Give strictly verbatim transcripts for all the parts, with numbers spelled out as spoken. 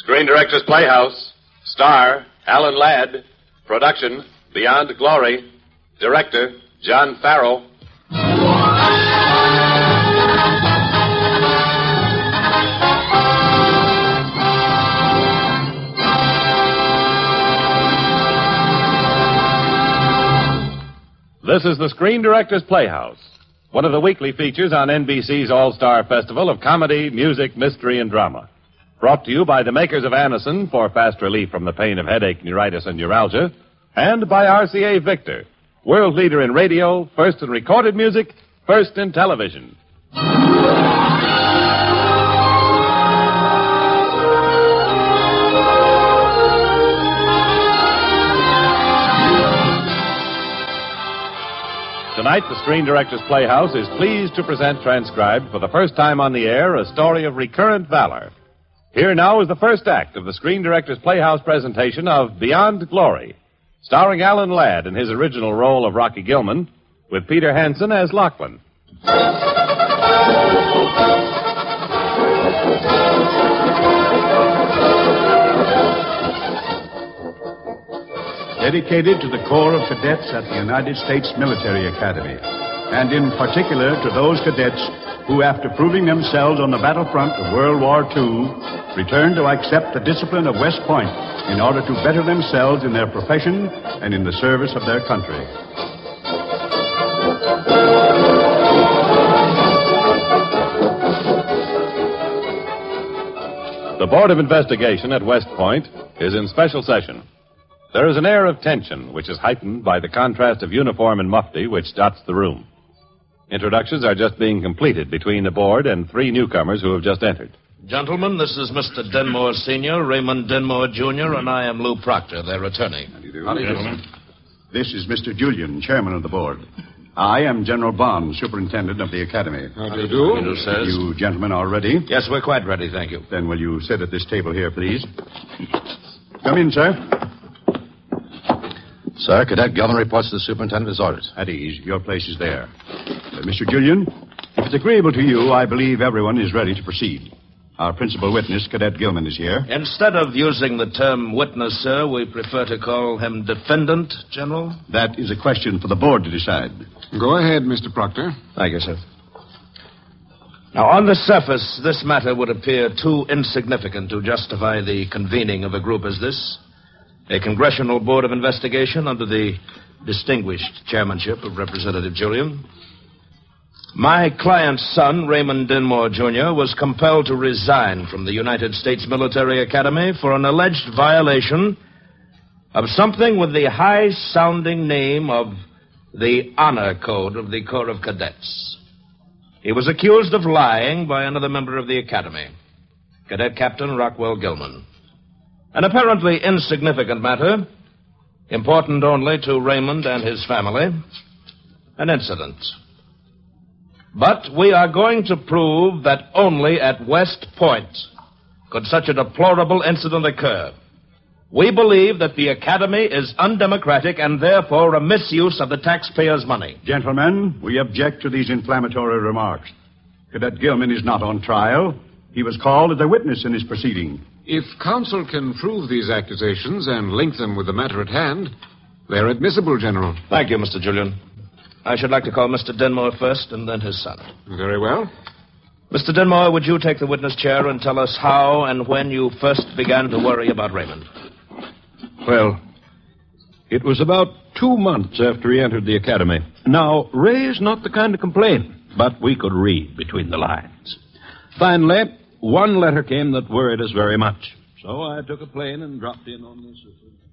Screen Directors Playhouse. Star, Alan Ladd. Production, Beyond Glory. Director, John Farrell. This is the Screen Directors Playhouse, one of the weekly features on N B C's All-Star Festival of comedy, music, mystery, and drama. Brought to you by the makers of Anacin for fast relief from the pain of headache, neuritis, and neuralgia, and by R C A Victor, world leader in radio, first in recorded music, first in television. Tonight, the Screen Directors Playhouse is pleased to present, transcribed for the first time on the air, a story of recurrent valor. Here now is the first act of the Screen Directors Playhouse presentation of Beyond Glory, starring Alan Ladd in his original role of Rocky Gilman, with Peter Hansen as Lachlan. Dedicated to the Corps of Cadets at the United States Military Academy, and in particular to those cadets who, after proving themselves on the battlefront of World War Two, returned to accept the discipline of West Point in order to better themselves in their profession and in the service of their country. The Board of Investigation at West Point is in special session. There is an air of tension which is heightened by the contrast of uniform and mufti which dots the room. Introductions are just being completed between the board and three newcomers who have just entered. Gentlemen, this is Mister Denmore Senior, Raymond Denmore Junior, and I am Lou Proctor, their attorney. How do you do? How do you do? This is Mister Julian, chairman of the board. I am General Bond, superintendent of the academy. How do you do? You, says. You gentlemen are ready? Yes, we're quite ready, thank you. Then will you sit at this table here, please? Come in, sir. Sir, Cadet Gilman reports to the superintendent his orders. At ease. Your place is there. Uh, Mister Julian, if it's agreeable to you, I believe everyone is ready to proceed. Our principal witness, Cadet Gilman, is here. Instead of using the term witness, sir, we prefer to call him defendant, General. That is a question for the board to decide. Go ahead, Mister Proctor. Thank you, sir. Now, on the surface, this matter would appear too insignificant to justify the convening of a group as this. A Congressional Board of Investigation under the distinguished chairmanship of Representative Julian. My client's son, Raymond Denmore Junior, was compelled to resign from the United States Military Academy for an alleged violation of something with the high-sounding name of the Honor Code of the Corps of Cadets. He was accused of lying by another member of the Academy, Cadet Captain Rockwell Gilman. An apparently insignificant matter, important only to Raymond and his family. An incident. But we are going to prove that only at West Point could such a deplorable incident occur. We believe that the Academy is undemocratic and therefore a misuse of the taxpayers' money. Gentlemen, we object to these inflammatory remarks. Cadet Gilman is not on trial. He was called as a witness in this proceeding. If counsel can prove these accusations and link them with the matter at hand, they're admissible, General. Thank you, Mister Julian. I should like to call Mister Denmore first and then his son. Very well. Mister Denmore, would you take the witness chair and tell us how and when you first began to worry about Raymond? Well, it was about two months after he entered the academy. Now, Ray is not the kind to complain, but we could read between the lines. Finally, one letter came that worried us very much. So I took a plane and dropped in on this.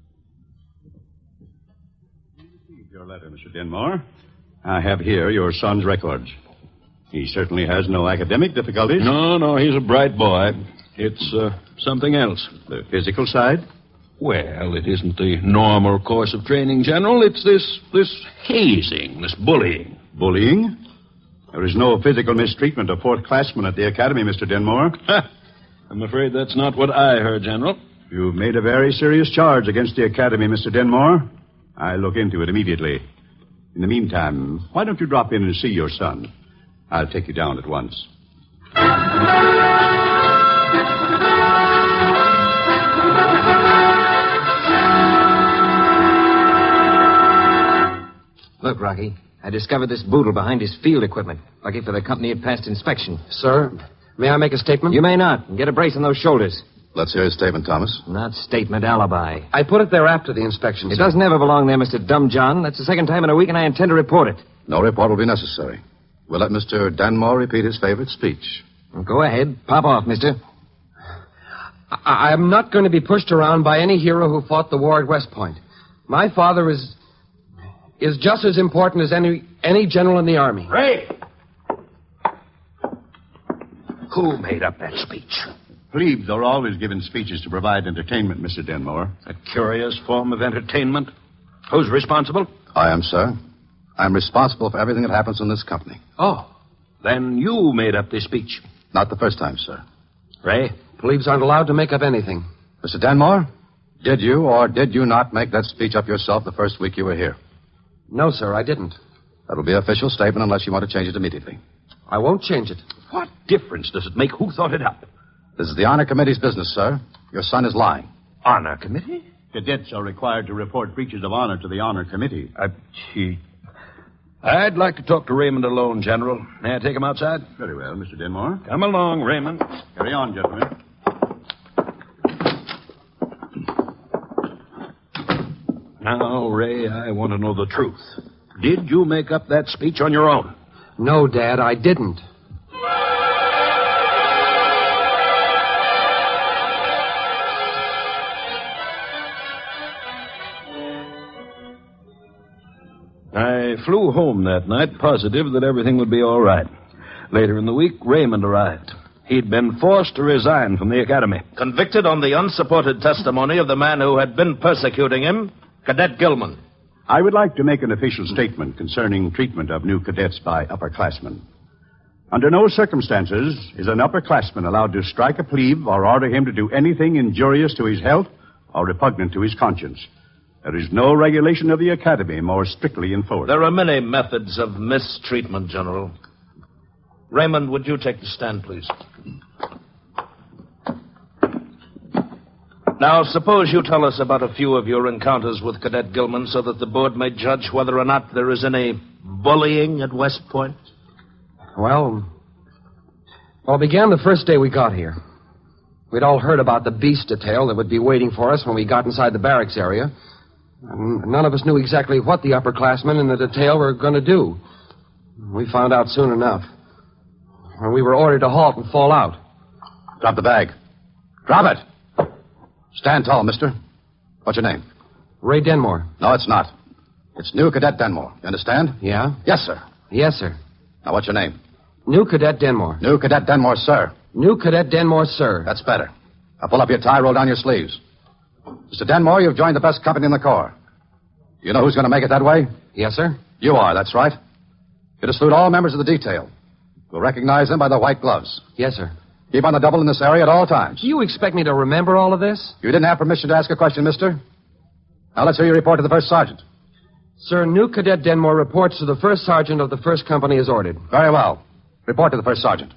I received your letter, Mister Denmore. I have here your son's records. He certainly has no academic difficulties. No, no, he's a bright boy. It's uh, something else. The physical side? Well, it isn't the normal course of training, General. It's this, this hazing, this bullying. Bullying? There is no physical mistreatment of fourth classmen at the academy, Mister Denmore. I'm afraid that's not what I heard, General. You've made a very serious charge against the academy, Mister Denmore. I'll look into it immediately. In the meantime, why don't you drop in and see your son? I'll take you down at once. Rocky. I discovered this boodle behind his field equipment. Lucky for the company it passed inspection. Sir, may I make a statement? You may not. Get a brace on those shoulders. Let's hear his statement, Thomas. Not statement, alibi. I put it there after the inspection, It sir. doesn't ever belong there, Mister Dumb John. That's the second time in a week, and I intend to report it. No report will be necessary. We'll let Mister Danmore repeat his favorite speech. Well, go ahead. Pop off, mister. I- I'm not going to be pushed around by any hero who fought the war at West Point. My father is is just as important as any any general in the Army. Ray! Who made up that speech? Plebes are always given speeches to provide entertainment, Mister Denmore. A curious form of entertainment. Who's responsible? I am, sir. I'm responsible for everything that happens in this company. Oh. Then you made up this speech. Not the first time, sir. Ray? Plebes aren't allowed to make up anything. Mister Danmore, did you or did you not make that speech up yourself the first week you were here? No, sir, I didn't. That'll be an official statement unless you want to change it immediately. I won't change it. What difference does it make who thought it up? This is the Honor Committee's business, sir. Your son is lying. Honor Committee? Cadets are required to report breaches of honor to the Honor Committee. Uh, gee. I'd like to talk to Raymond alone, General. May I take him outside? Very well, Mister Denmore. Come along, Raymond. Carry on, gentlemen. Now, Ray, I want to know the truth. Did you make up that speech on your own? No, Dad, I didn't. I flew home that night positive that everything would be all right. Later in the week, Raymond arrived. He'd been forced to resign from the academy. Convicted on the unsupported testimony of the man who had been persecuting him, Cadet Gilman. I would like to make an official statement concerning treatment of new cadets by upperclassmen. Under no circumstances is an upperclassman allowed to strike a plebe or order him to do anything injurious to his health or repugnant to his conscience. There is no regulation of the academy more strictly enforced. There are many methods of mistreatment, General. Raymond, would you take the stand, please? Now, suppose you tell us about a few of your encounters with Cadet Gilman so that the board may judge whether or not there is any bullying at West Point. Well, well, it began the first day we got here. We'd all heard about the beast detail that would be waiting for us when we got inside the barracks area. And none of us knew exactly what the upperclassmen in the detail were going to do. We found out soon enough. When we were ordered to halt and fall out. Drop the bag. Drop it. Stand tall, mister. What's your name? Ray Denmore. No, it's not. It's New Cadet Denmore. You understand? Yeah? Yes, sir. Yes, sir. Now, what's your name? New Cadet Denmore. New Cadet Denmore, sir. New Cadet Denmore, sir. That's better. Now, pull up your tie, roll down your sleeves. Mister Denmore, you've joined the best company in the Corps. You know who's going to make it that way? Yes, sir. You are, that's right. You to salute all members of the detail. You'll recognize them by the white gloves. Yes, sir. Keep on the double in this area at all times. Do you expect me to remember all of this? You didn't have permission to ask a question, mister. Now, let's hear your report to the first sergeant. Sir, New Cadet Denmore reports to the first sergeant of the first company as ordered. Very well. Report to the first sergeant.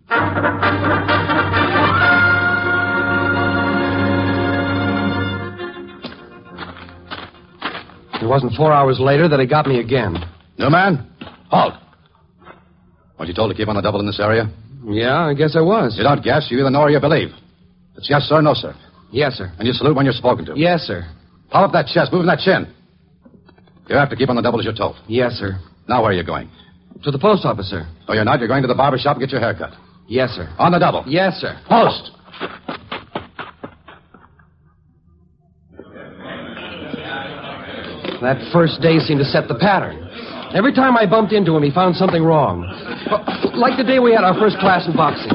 It wasn't four hours later that he got me again. New man, halt. Weren't you told to keep on the double in this area? Yeah, I guess I was. You don't guess. You either know or you believe. It's yes, sir, no, sir. Yes, sir. And you salute when you're spoken to. Yes, sir. Pull up that chest. Move in that chin. You have to keep on the double as you're told. Yes, sir. Now where are you going? To the post office, sir. No, you're not. You're going to the barber shop and get your hair cut. Yes, sir. On the double. Yes, sir. Post. That first day seemed to set the pattern. Every time I bumped into him, he found something wrong. Like the day we had our first class in boxing.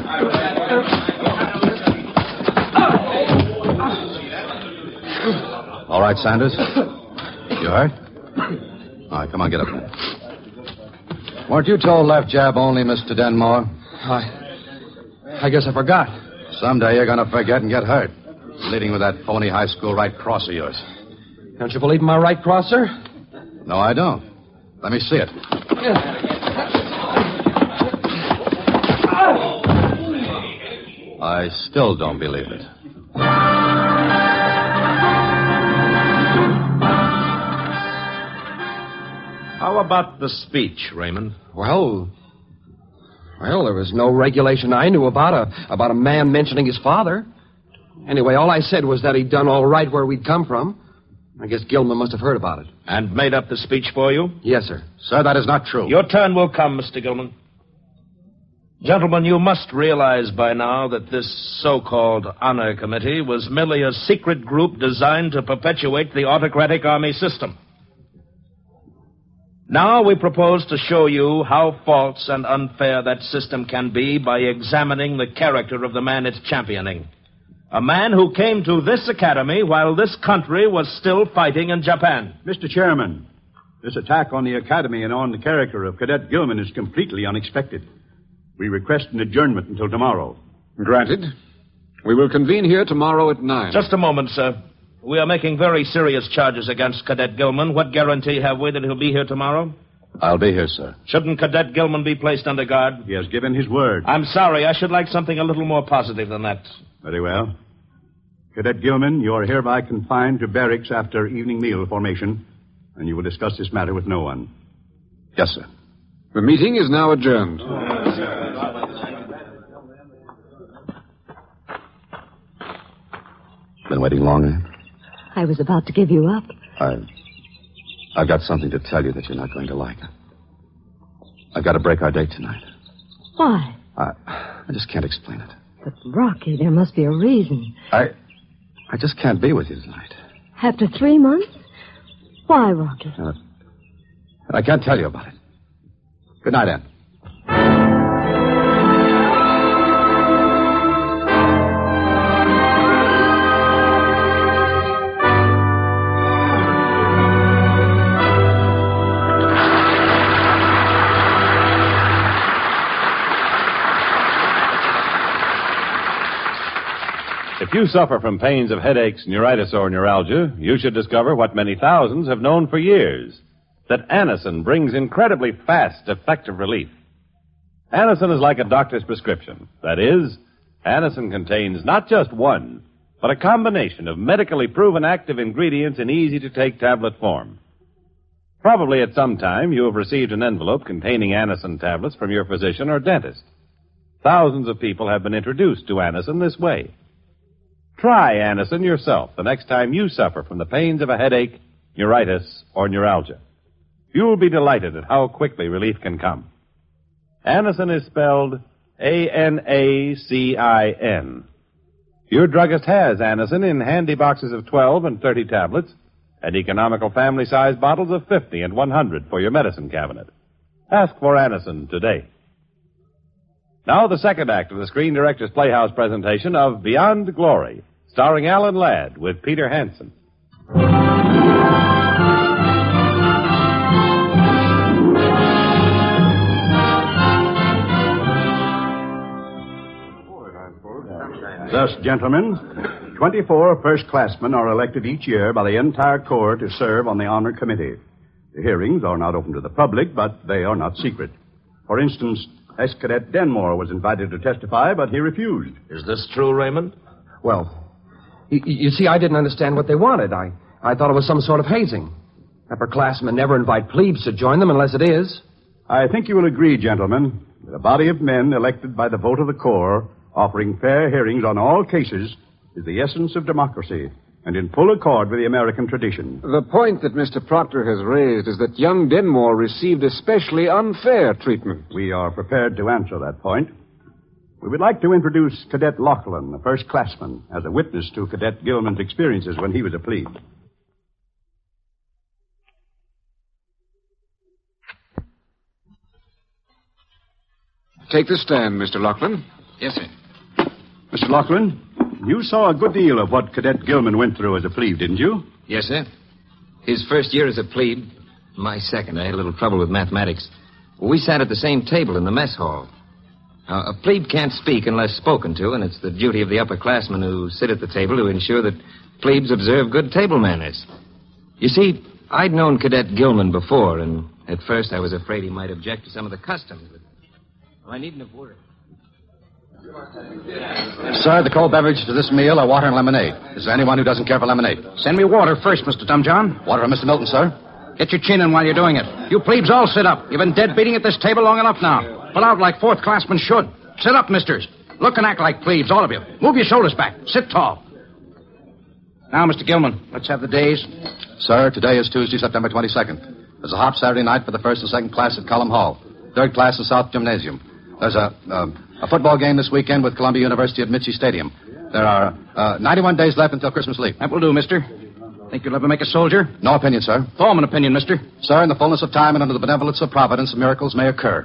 All right, Sanders. You hurt? All right, come on, get up there. Weren't you told left jab only, Mister Denmore? I... I guess I forgot. Someday you're going to forget and get hurt. Leading with that phony high school right cross of yours. Don't you believe in my right cross, sir? No, I don't. Let me see it. I still don't believe it. How How about the speech, Raymond? Well, well, there was no regulation I knew about a, about a man mentioning his father. Anyway, all I said was that he'd done all right where we'd come from. I guess Gilman must have heard about it. And made up the speech for you? Yes, sir. Sir, that is not true. Your turn will come, Mister Gilman. Gentlemen, you must realize by now that this so-called honor committee was merely a secret group designed to perpetuate the autocratic army system. Now we propose to show you how false and unfair that system can be by examining the character of the man it's championing. A man who came to this academy while this country was still fighting in Japan. Mister Chairman, this attack on the academy and on the character of Cadet Gilman is completely unexpected. We request an adjournment until tomorrow. Granted. We will convene here tomorrow at nine. Just a moment, sir. We are making very serious charges against Cadet Gilman. What guarantee have we that he'll be here tomorrow? I'll be here, sir. Shouldn't Cadet Gilman be placed under guard? He has given his word. I'm sorry. I should like something a little more positive than that. Very well. Cadet Gilman, you are hereby confined to barracks after evening meal formation, and you will discuss this matter with no one. Yes, sir. The meeting is now adjourned. Been waiting long, eh? I was about to give you up. I've, I've got something to tell you that you're not going to like. I've got to break our date tonight. Why? I, I just can't explain it. But, Rocky, there must be a reason. I, I just can't be with you tonight. After three months? Why, Rocky? Uh, I can't tell you about it. Good night, Ann. If you suffer from pains of headaches, neuritis, or neuralgia, you should discover what many thousands have known for years, that Anacin brings incredibly fast, effective relief. Anacin is like a doctor's prescription. That is, Anacin contains not just one, but a combination of medically proven active ingredients in easy-to-take tablet form. Probably at some time you have received an envelope containing Anacin tablets from your physician or dentist. Thousands of people have been introduced to Anacin this way. Try Anacin yourself the next time you suffer from the pains of a headache, neuritis, or neuralgia. You'll be delighted at how quickly relief can come. Anacin is spelled A N A C I N. Your druggist has Anacin in handy boxes of twelve and thirty tablets and economical family-size bottles of fifty and one hundred for your medicine cabinet. Ask for Anacin today. Now the second act of the Screen Directors Playhouse presentation of Beyond Glory, starring Alan Ladd with Peter Hansen. Thus, gentlemen, twenty-four first-classmen are elected each year by the entire Corps to serve on the Honor Committee. The hearings are not open to the public, but they are not secret. For instance, Ex-Cadet Denmore was invited to testify, but he refused. Is this true, Raymond? Well, you, you see, I didn't understand what they wanted. I, I thought it was some sort of hazing. Upperclassmen never invite plebes to join them unless it is. I think you will agree, gentlemen, that a body of men elected by the vote of the Corps, offering fair hearings on all cases, is the essence of democracy and in full accord with the American tradition. The point that Mister Proctor has raised is that young Denmore received especially unfair treatment. We are prepared to answer that point. We would like to introduce Cadet Lachlan, a first-classman, as a witness to Cadet Gilman's experiences when he was a plebe. Take the stand, Mister Lachlan. Yes, sir. Mister Lachlan, you saw a good deal of what Cadet Gilman went through as a plebe, didn't you? Yes, sir. His first year as a plebe, my second, I had a little trouble with mathematics. We sat at the same table in the mess hall. Now, a plebe can't speak unless spoken to, and it's the duty of the upperclassmen who sit at the table to ensure that plebes observe good table manners. You see, I'd known Cadet Gilman before, and at first I was afraid he might object to some of the customs, but well, I needn't have worried. Sir, the cold beverage to this meal are water and lemonade. Is there anyone who doesn't care for lemonade? Send me water first, Mister Tom John. Water for Mister Milton, sir? Get your chin in while you're doing it. You plebes all sit up. You've been dead beating at this table long enough now. Pull out like fourth classmen should. Sit up, misters. Look and act like plebes, all of you. Move your shoulders back. Sit tall. Now, Mister Gilman, let's have the days. Sir, today is Tuesday, September twenty-second. There's a hop Saturday night for the first and second class at Cullum Hall. Third class in South Gymnasium. There's a uh, a football game this weekend with Columbia University at Mitchie Stadium. There are uh, ninety-one days left until Christmas leave. That will do, mister. Think you'll ever make a soldier? No opinion, sir. Form an opinion, mister. Sir, in the fullness of time and under the benevolence of Providence, miracles may occur.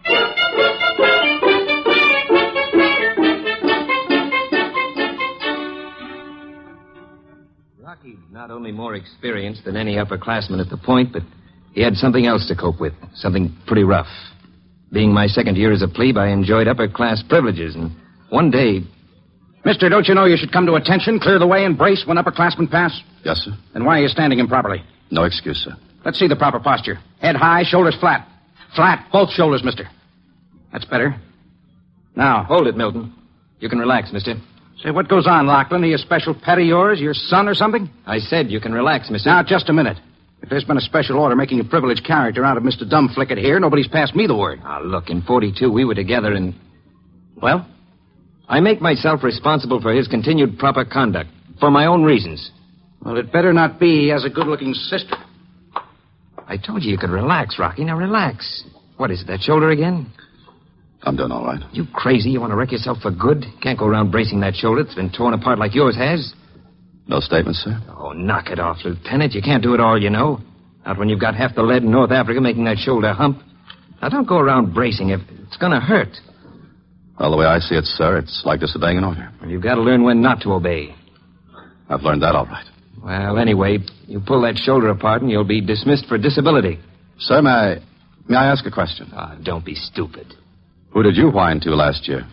Rocky's not only more experienced than any upperclassman at the point, but he had something else to cope with, something pretty rough. Being my second year as a plebe, I enjoyed upper-class privileges, and one day... Mister, don't you know you should come to attention, clear the way, and brace when upperclassmen pass? Yes, sir. Then why are you standing improperly? No excuse, sir. Let's see the proper posture. Head high, shoulders flat. Flat, both shoulders, mister. That's better. Now... Hold it, Milton. You can relax, mister. Say, what goes on, Lachlan? Are you a special pet of yours, your son or something? I said you can relax, mister. Now, just a minute. If there's been a special order making a privileged character out of Mister Dumbflicket here, nobody's passed me the word. Ah, look, in forty-two, we were together and... Well? I make myself responsible for his continued proper conduct, for my own reasons. Well, it better not be he has a good-looking sister. I told you you could relax, Rocky. Now relax. What is it, that shoulder again? I'm doing all right. You crazy? You want to wreck yourself for good? Can't go around bracing that shoulder. It's been torn apart like yours has. No statement, sir? Oh, knock it off, Lieutenant. You can't do it all, you know. Not when you've got half the lead in North Africa making that shoulder hump. Now, don't go around bracing it. It's going to hurt. Well, the way I see it, sir, it's like disobeying an order. Well, you've got to learn when not to obey. I've learned that all right. Well, anyway, you pull that shoulder apart and you'll be dismissed for disability. Sir, may I, may I ask a question? Ah, don't be stupid. Who did you whine to last year?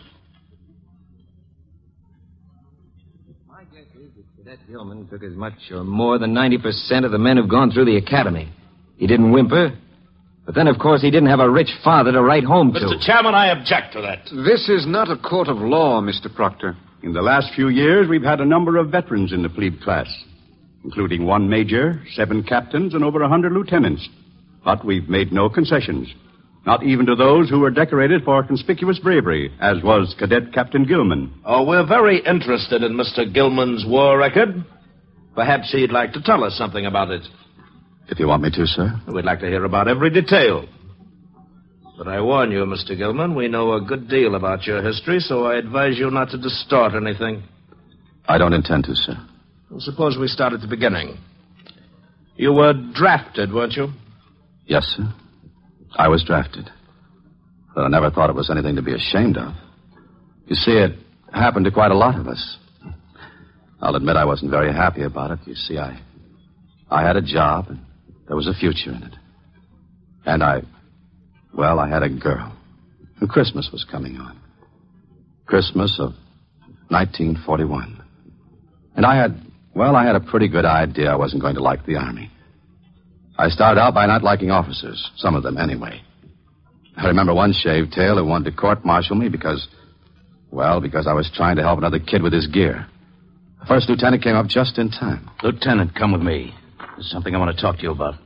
My guess is that Cadet Gilman took as much or more than ninety percent of the men who've gone through the academy. He didn't whimper. But then, of course, he didn't have a rich father to write home to. Mister Chairman, I object to that. This is not a court of law, Mister Proctor. In the last few years, we've had a number of veterans in the plebe class, including one major, seven captains, and over a hundred lieutenants. But we've made no concessions, not even to those who were decorated for conspicuous bravery, as was Cadet Captain Gilman. Oh, we're very interested in Mister Gilman's war record. Perhaps he'd like to tell us something about it. If you want me to, sir. We'd like to hear about every detail. But I warn you, Mister Gilman, we know a good deal about your history, so I advise you not to distort anything. I don't intend to, sir. Well, suppose we start at the beginning. You were drafted, weren't you? Yes, sir. I was drafted. But I never thought it was anything to be ashamed of. You see, it happened to quite a lot of us. I'll admit I wasn't very happy about it. You see, I, I had a job, and there was a future in it. And I, well, I had a girl. And Christmas was coming on. Christmas of nineteen forty-one. And I had, well, I had a pretty good idea I wasn't going to like the Army. I started out by not liking officers, some of them anyway. I remember one shaved tail who wanted to court-martial me because, well, because I was trying to help another kid with his gear. The first lieutenant came up just in time. Lieutenant, come with me. There's something I want to talk to you about.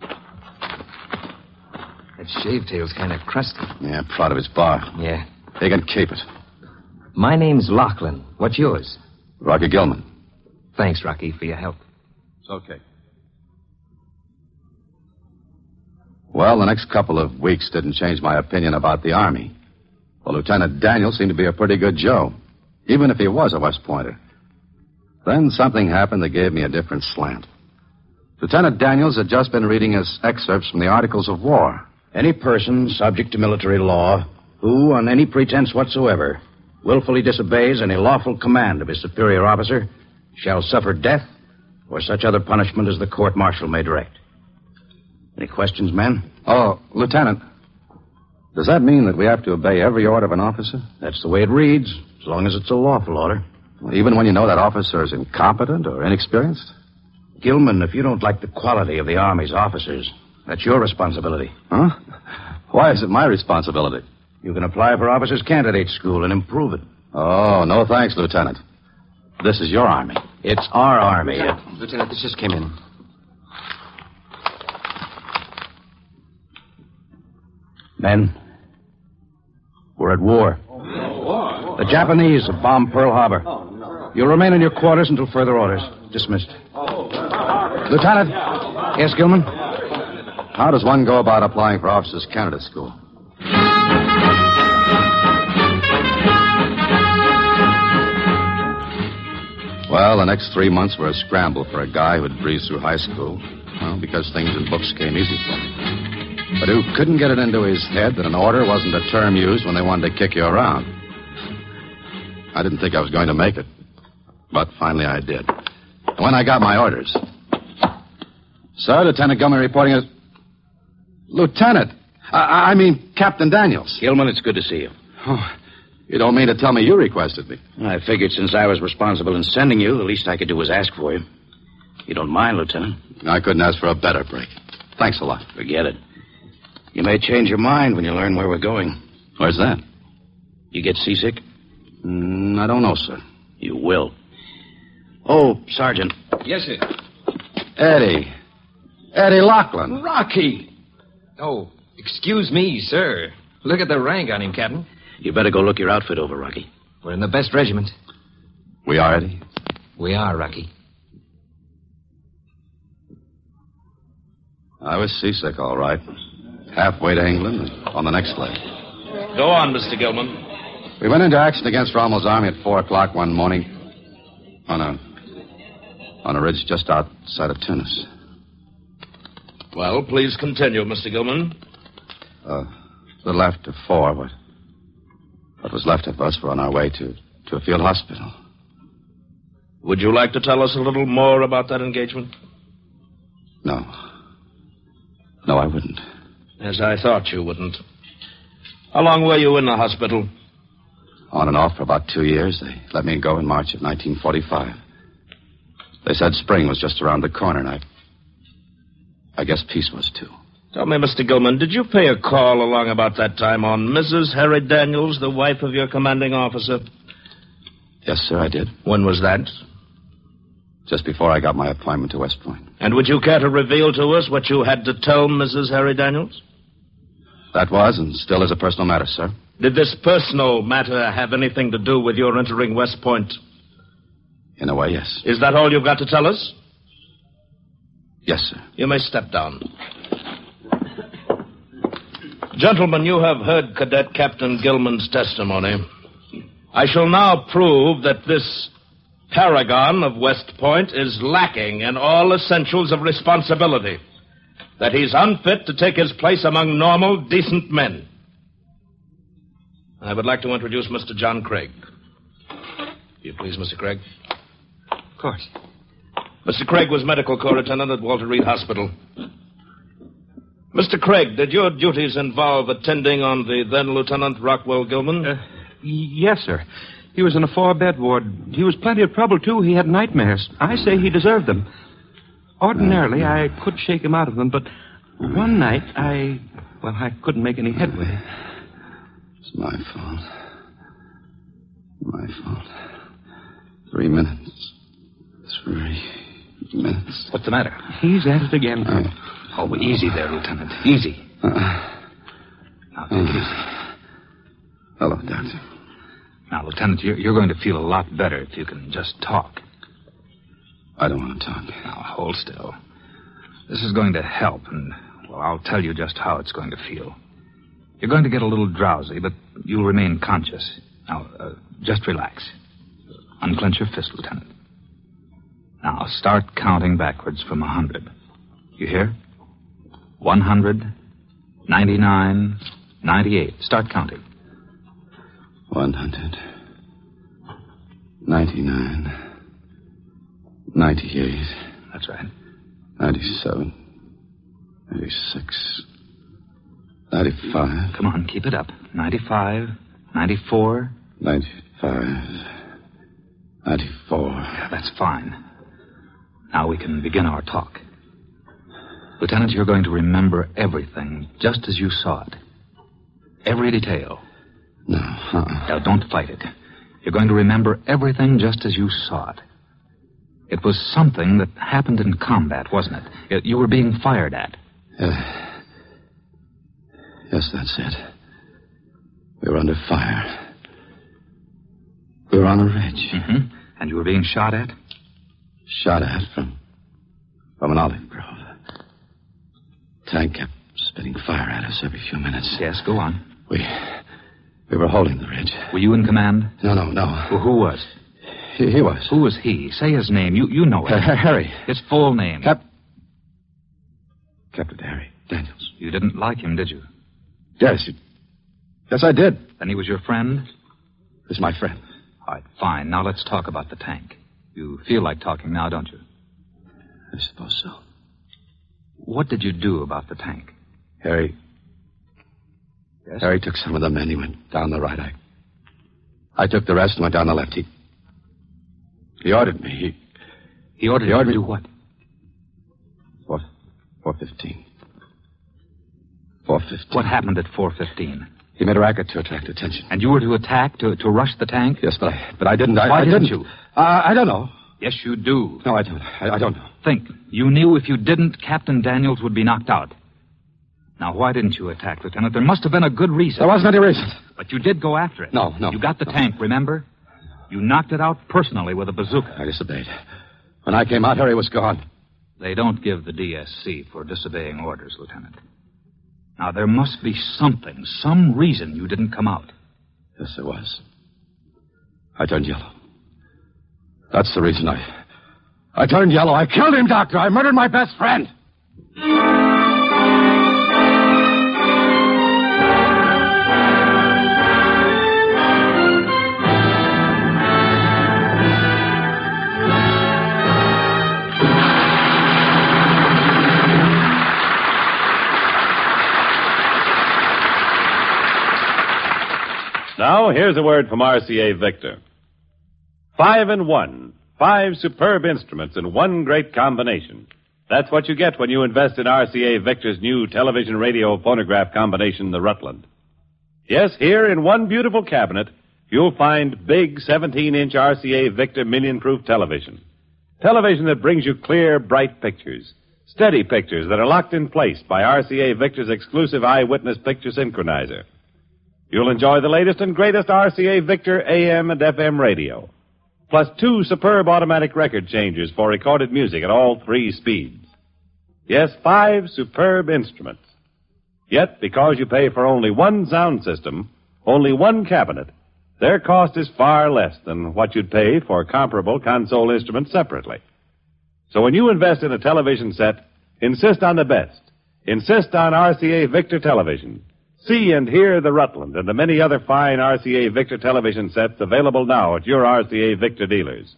That shaved tail's kind of crusty. Yeah, proud of his bar. Yeah. He can keep it. My name's Lachlan. What's yours? Rocky Gilman. Thanks, Rocky, for your help. It's okay. Well, the next couple of weeks didn't change my opinion about the Army. Well, Lieutenant Daniel seemed to be a pretty good Joe, even if he was a West Pointer. Then something happened that gave me a different slant. Lieutenant Daniels had just been reading us excerpts from the Articles of War. Any person subject to military law who, on any pretense whatsoever, willfully disobeys any lawful command of his superior officer shall suffer death or such other punishment as the court-martial may direct. Any questions, men? Oh, Lieutenant, does that mean that we have to obey every order of an officer? That's the way it reads, as long as it's a lawful order. Well, even when you know that officer is incompetent or inexperienced? Gilman, if you don't like the quality of the Army's officers, that's your responsibility. Huh? Why is it my responsibility? You can apply for officers' candidate school and improve it. Oh, no thanks, Lieutenant. This is your Army. It's our Army. Lieutenant, Lieutenant, this just came in. Men, we're at war. The Japanese have bombed Pearl Harbor. You'll remain in your quarters until further orders. Dismissed. Lieutenant. Yes, Gilman? How does one go about applying for Officers' Candidate School? Well, the next three months were a scramble for a guy who'd breezed through high school. Well, because things in books came easy for him. But who couldn't get it into his head that an order wasn't a term used when they wanted to kick you around. I didn't think I was going to make it. But finally I did. And when I got my orders... Sir, Lieutenant Gilman reporting as... Lieutenant! I, I mean, Captain Daniels. Gilman, it's good to see you. Oh, you don't mean to tell me you requested me? I figured since I was responsible in sending you, the least I could do was ask for you. You don't mind, Lieutenant? I couldn't ask for a better break. Thanks a lot. Forget it. You may change your mind when you learn where we're going. Where's that? You get seasick? Mm, I don't know, sir. You will. Oh, Sergeant. Yes, sir. Eddie. Eddie Lachlan. Rocky. Oh, excuse me, sir. Look at the rank on him, Captain. You better go look your outfit over, Rocky. We're in the best regiment. We are, Eddie? We are, Rocky. I was seasick, all right. Halfway to England and on the next leg. Go on, Mister Gilman. We went into action against Rommel's army at four o'clock one morning on a on a ridge just outside of Tunis. Well, please continue, Mister Gilman. Uh, a little after four, but what was left of us were on our way to, to a field hospital. Would you like to tell us a little more about that engagement? No. No, I wouldn't. As I thought you wouldn't. How long were you in the hospital? On and off for about two years. They let me go in March of nineteen forty-five. They said spring was just around the corner, and I... I guess peace was, too. Tell me, Mister Gilman, did you pay a call along about that time on Missus Harry Daniels, the wife of your commanding officer? Yes, sir, I did. When was that? Just before I got my appointment to West Point. And would you care to reveal to us what you had to tell Missus Harry Daniels? That was and still is a personal matter, sir. Did this personal matter have anything to do with your entering West Point? In a way, yes. Is that all you've got to tell us? Yes, sir. You may step down. Gentlemen, you have heard Cadet Captain Gilman's testimony. I shall now prove that this paragon of West Point is lacking in all essentials of responsibility, that he's unfit to take his place among normal, decent men. I would like to introduce Mister John Craig. You please, Mister Craig. Of course. Mister Craig was medical corps attendant at Walter Reed Hospital. Mister Craig, did your duties involve attending on the then Lieutenant Rockwell Gilman? Uh, yes, sir. He was in a four-bed ward. He was plenty of trouble, too. He had nightmares. I say he deserved them. Ordinarily, I could shake him out of them, but one night, I... Well, I couldn't make any headway. It's my fault. My fault. Three minutes. Three minutes. What's the matter? He's at it again. Uh, oh, easy there, Lieutenant. Easy. Uh, now, take it easy. Hello, Doctor. Now, Lieutenant, you're, you're going to feel a lot better if you can just talk. I don't want to talk. Now, hold still. This is going to help, and, well, I'll tell you just how it's going to feel. You're going to get a little drowsy, but you'll remain conscious. Now, uh, just relax. Unclench your fist, Lieutenant. Now, start counting backwards from a hundred. You hear? One hundred, ninety-nine, ninety-eight. Start counting. One hundred, ninety-nine, ninety-eight. That's right. Ninety-seven, ninety-six, ninety-five. Come on, keep it up. Ninety-five, ninety-four. Ninety-five, ninety-four. Yeah, that's fine. Now we can begin our talk. Lieutenant, you're going to remember everything just as you saw it. Every detail. No. Uh-uh. Now, don't fight it. You're going to remember everything just as you saw it. It was something that happened in combat, wasn't it? You were being fired at. Uh, Yes, that's it. We were under fire. We were on a ridge. Mm-hmm. And you were being shot at? Shot at from, from an olive grove. Tank kept spitting fire at us every few minutes. Yes, go on. We we were holding the ridge. Were you in command? No, no, no. Well, who was? He, he was. Who was he? Say his name. You you know it. Uh, Harry. His full name. Cap... Captain Harry Daniels. You didn't like him, did you? Yes. It... Yes, I did. Then he was your friend? He was my friend. All right, fine. Now let's talk about the tank. You feel like talking now, don't you? I suppose so. What did you do about the tank? Harry... Yes? Harry took some of the men. He went down the right. I, I took the rest and went down the left. He... He ordered me. He... He ordered, he ordered you to me... do what? Four... Four fifteen. Four fifteen. What happened at four fifteen? He made a racket to attract attention. And you were to attack, to, to rush the tank? Yes, but I, but I didn't. I, Why I didn't, didn't you? Uh, I don't know. Yes, you do. No, I don't. I, I don't know. Think. You knew if you didn't, Captain Daniels would be knocked out. Now, why didn't you attack, Lieutenant? There must have been a good reason. There wasn't any reason. But you did go after it. No, no. You got the no. tank, remember? You knocked it out personally with a bazooka. I disobeyed. When I came out, Harry was gone. They don't give the D S C for disobeying orders, Lieutenant. Now, there must be something, some reason you didn't come out. Yes, there was. I turned yellow. That's the reason I... I turned yellow. I killed him, Doctor. I murdered my best friend. Now, here's a word from R C A Victor. Five in one. Five superb instruments in one great combination. That's what you get when you invest in R C A Victor's new television, radio, phonograph combination, the Rutland. Yes, here in one beautiful cabinet, you'll find big seventeen-inch R C A Victor million-proof television. Television that brings you clear, bright pictures. Steady pictures that are locked in place by R C A Victor's exclusive eyewitness picture synchronizer. You'll enjoy the latest and greatest R C A Victor A M and F M radio, plus two superb automatic record changers for recorded music at all three speeds. Yes, five superb instruments. Yet, because you pay for only one sound system, only one cabinet, their cost is far less than what you'd pay for comparable console instruments separately. So when you invest in a television set, insist on the best. Insist on R C A Victor television. See and hear the Rutland and the many other fine R C A Victor television sets available now at your R C A Victor dealers.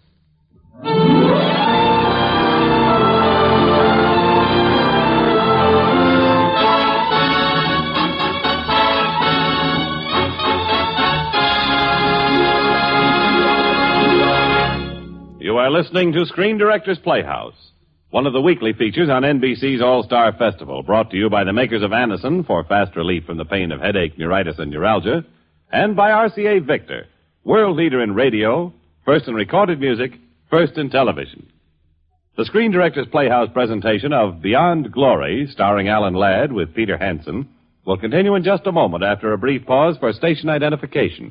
You are listening to Screen Directors Playhouse, one of the weekly features on N B C's All-Star Festival, brought to you by the makers of Anacin for fast relief from the pain of headache, neuritis, and neuralgia, and by R C A Victor, world leader in radio, first in recorded music, first in television. The Screen Directors Playhouse presentation of Beyond Glory, starring Alan Ladd with Peter Hansen, will continue in just a moment after a brief pause for station identification.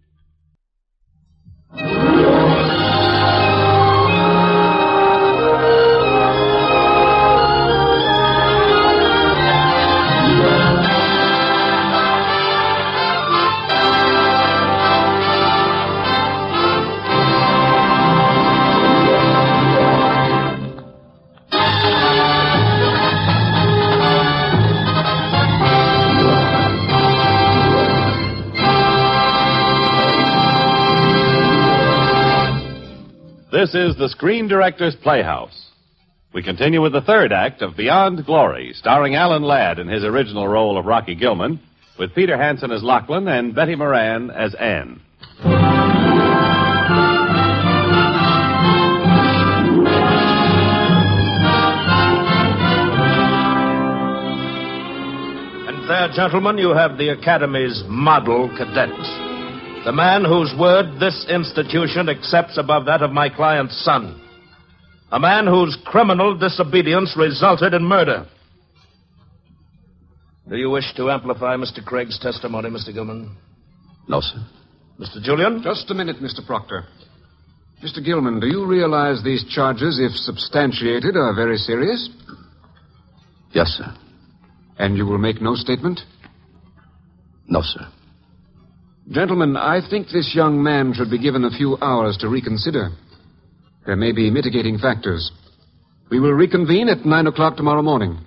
This is the Screen Directors Playhouse. We continue with the third act of Beyond Glory, starring Alan Ladd in his original role of Rocky Gilman, with Peter Hansen as Lachlan and Betty Moran as Anne. And there, gentlemen, you have the Academy's model cadets. The man whose word this institution accepts above that of my client's son. A man whose criminal disobedience resulted in murder. Do you wish to amplify Mister Craig's testimony, Mister Gilman? No, sir. Mister Julian? Just a minute, Mister Proctor. Mister Gilman, do you realize these charges, if substantiated, are very serious? Yes, sir. And you will make no statement? No, sir. Gentlemen, I think this young man should be given a few hours to reconsider. There may be mitigating factors. We will reconvene at nine o'clock tomorrow morning.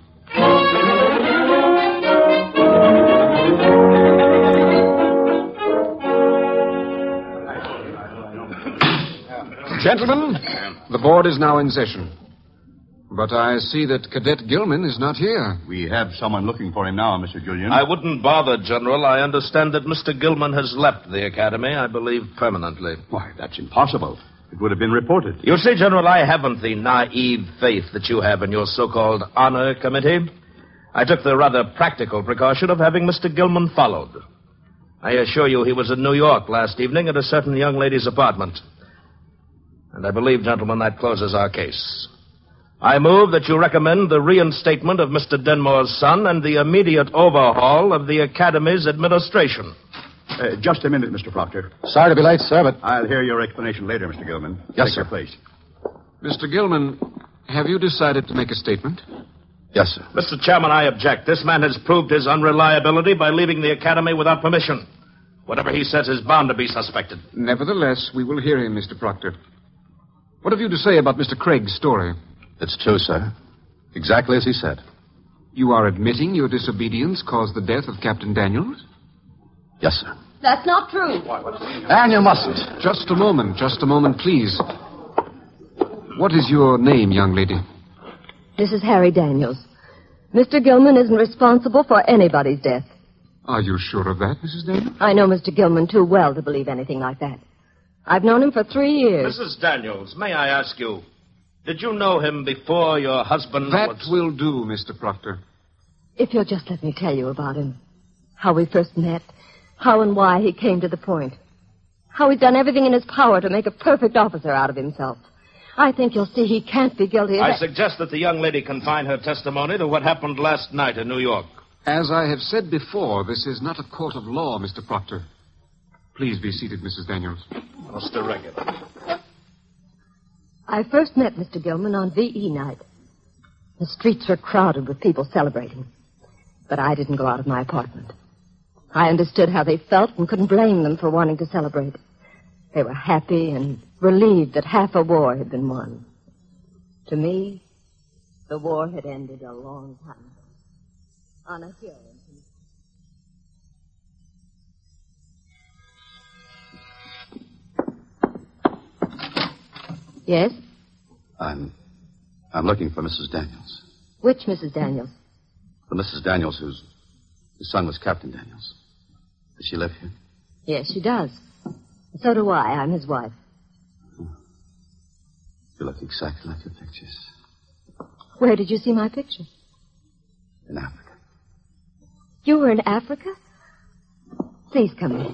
Gentlemen, the board is now in session. But I see that Cadet Gilman is not here. We have someone looking for him now, Mister Julian. I wouldn't bother, General. I understand that Mister Gilman has left the academy, I believe, permanently. Why, that's impossible. It would have been reported. You see, General, I haven't the naive faith that you have in your so-called honor committee. I took the rather practical precaution of having Mister Gilman followed. I assure you he was in New York last evening at a certain young lady's apartment. And I believe, gentlemen, that closes our case. I move that you recommend the reinstatement of Mister Denmore's son and the immediate overhaul of the Academy's administration. Uh, just a minute, Mister Proctor. Sorry to be late, sir, but... I'll hear your explanation later, Mister Gilman. Yes, Take sir. your place. Mister Gilman, have you decided to make a statement? Yes, sir. Mister Chairman, I object. This man has proved his unreliability by leaving the Academy without permission. Whatever he says is bound to be suspected. Nevertheless, we will hear him, Mister Proctor. What have you to say about Mister Craig's story? It's true, sir. Exactly as he said. You are admitting your disobedience caused the death of Captain Daniels? Yes, sir. That's not true. And you mustn't. Just a moment, just a moment, please. What is your name, young lady? This is Harry Daniels. Mister Gilman isn't responsible for anybody's death. Are you sure of that, Missus Daniels? I know Mister Gilman too well to believe anything like that. I've known him for three years. Missus Daniels, may I ask you, did you know him before your husband That was... will do, Mister Proctor. If you'll just let me tell you about him. How we first met. How and why he came to the point. How he's done everything in his power to make a perfect officer out of himself. I think you'll see he can't be guilty of I that. suggest that the young lady confine her testimony to what happened last night in New York. As I have said before, this is not a court of law, Mister Proctor. Please be seated, Missus Daniels. Most irregular. I first met Mister Gilman on V E night. The streets were crowded with people celebrating. But I didn't go out of my apartment. I understood how they felt and couldn't blame them for wanting to celebrate. They were happy and relieved that half a war had been won. To me, the war had ended a long time ago. On a hill in Yes? I'm... I'm looking for Missus Daniels. Which Missus Daniels? The Missus Daniels whose, whose son was Captain Daniels. Does she live here? Yes, she does. So do I. I'm his wife. You look exactly like your pictures. Where did you see my picture? In Africa. You were in Africa? Please come in.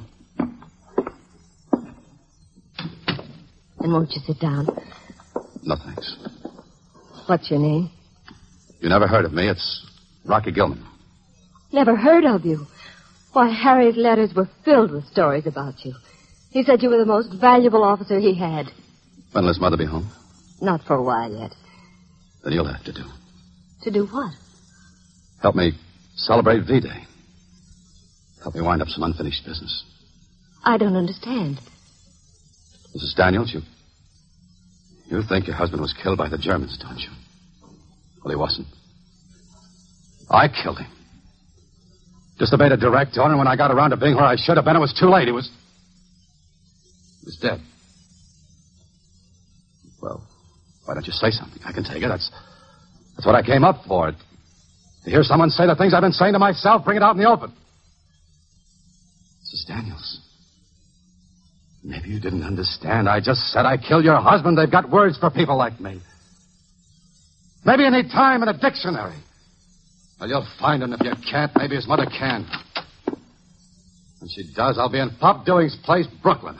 And won't you sit down? No, thanks. What's your name? You never heard of me. It's Rocky Gilman. Never heard of you. Why, Harry's letters were filled with stories about you. He said you were the most valuable officer he had. When will his mother be home? Not for a while yet. Then you'll have to do. To do what? Help me celebrate V-Day. Help me wind up some unfinished business. I don't understand. Missus Daniels, you... You think your husband was killed by the Germans, don't you? Well, he wasn't. I killed him. Disobeyed a direct order, and when I got around to being where I should have been, it was too late. He was... He was dead. Well, why don't you say something? I can take it. That's... That's what I came up for. To hear someone say the things I've been saying to myself, bring it out in the open. Missus Daniels... Maybe you didn't understand. I just said I killed your husband. They've got words for people like me. Maybe you need time in a dictionary. Well, you'll find him. If you can't, maybe his mother can. When she does, I'll be in Pop Dewey's place, Brooklyn.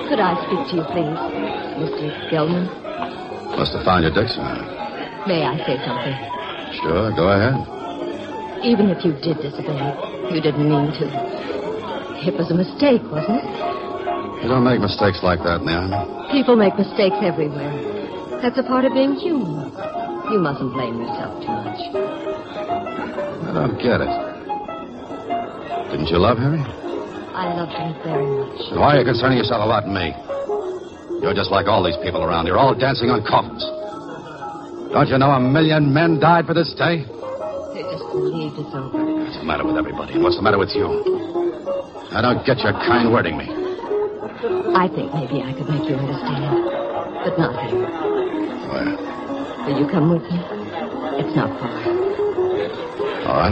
Could I speak to you, please, Mister Gilman? Must have found your dictionary. May I say something? Sure, go ahead. Even if you did disobey, you didn't mean to. It was a mistake, wasn't it? You don't make mistakes like that in the Army. People make mistakes everywhere. That's a part of being human. You mustn't blame yourself too much. I don't get it. Didn't you love Harry? I loved him very much. So why are you concerning yourself about me? You're just like all these people around here, all dancing on coffins. Don't you know a million men died for this day? They just believed it's over. What's the matter with everybody? And what's the matter with you? I don't get your kind wording me. I think maybe I could make you understand. But not here. Where? Will you come with me? It's not far. All right.